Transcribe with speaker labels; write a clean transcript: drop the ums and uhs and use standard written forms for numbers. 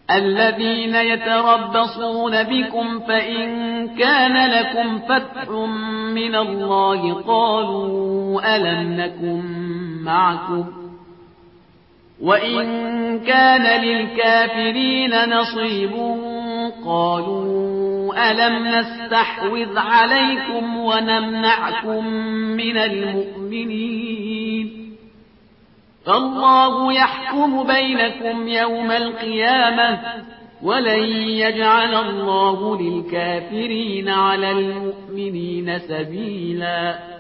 Speaker 1: الذين يتربصون بكم فإن كان لكم فتح من الله قالوا ألم نكن معكم وإن كان للكافرين نصيب قالوا ألم نستحوذ عليكم ونمنعكم من المؤمنين فالله يحكم بينكم يوم القيامة ولن يجعل الله للكافرين على المؤمنين سبيلا